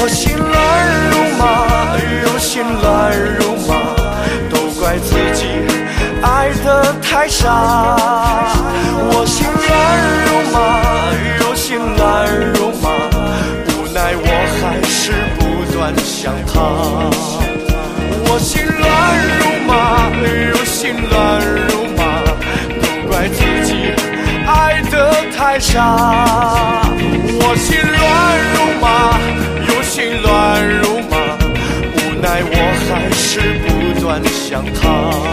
我心乱如麻，又心乱如麻，都怪自己爱得太傻。我心乱如麻，又心乱如麻，无奈我还是不断想他。我心乱如麻，又心乱如麻，都怪自己爱得太傻。我心乱如麻，又心乱如麻，无奈我还是不断想他。